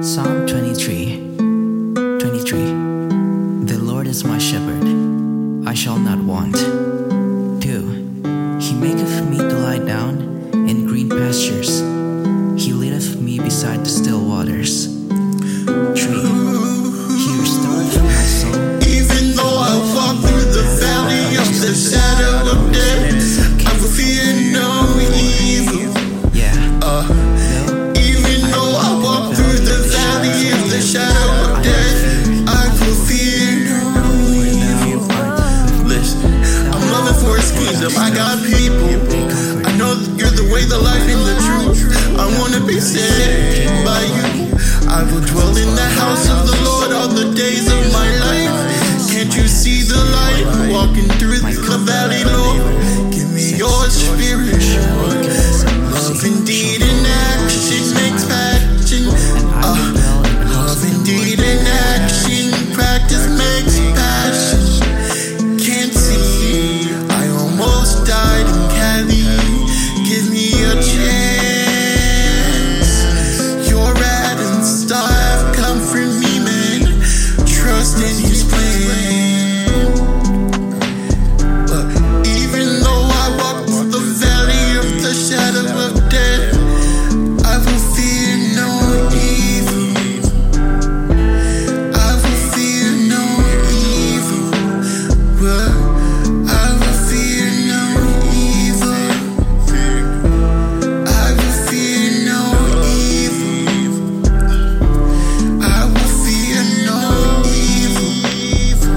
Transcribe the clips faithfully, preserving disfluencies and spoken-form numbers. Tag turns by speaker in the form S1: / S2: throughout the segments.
S1: Psalm twenty-three, twenty-three. The Lord is my shepherd, I shall not want. two. He maketh me to lie down in green pastures. He leadeth me beside the still waters. three. He restoreth my soul.
S2: Even though I walk through the valley of the shadow of death, I will fear no evil.
S1: Yeah.
S2: Uh, even though I walk through the valley of the shadow of death, I will fear no evil. Listen, I'm loving for His kingdom. I got people. I know that you're the way, the life, and the truth. I wanna be saved by you. I will dwell in the house of the Lord all the days of my life. Can't you see the light walking through the valley, Lord? Give me your spirit. Love indeed in action makes passion. Uh, love indeed in action, practice makes passion. Can't see, I almost died in Cali. Give me a chance. Your rad and stuff comfort me, man. Trust in His plan. But even though I walk through the valley of the shadow of death, I will fear no evil. I will fear no evil. Well, I will fear no evil. I will fear no evil. I will fear no evil.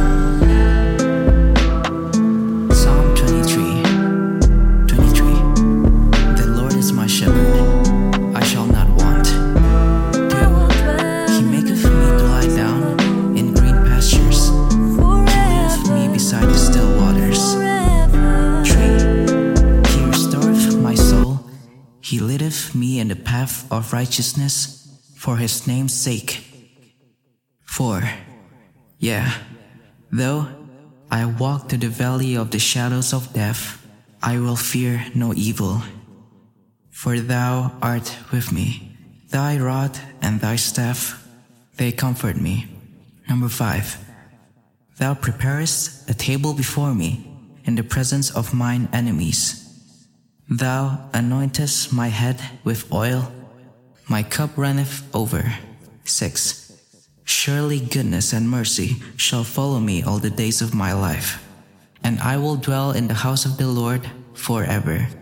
S1: Psalm twenty-three, twenty-three. The Lord is my shepherd, I shall not want. two. He maketh me to lie down in green pastures. He leadeth me beside the still waters. three. He restoreth my soul. He leadeth me in the path of righteousness for His name's sake. four. Yeah, though I walk through the valley of the shadows of death, I will fear no evil. For Thou art with me. Thy rod and Thy staff, they comfort me. Number five. Thou preparest a table before me in the presence of mine enemies. Thou anointest my head with oil, my cup runneth over. six. Surely goodness and mercy shall follow me all the days of my life, and I will dwell in the house of the Lord forever.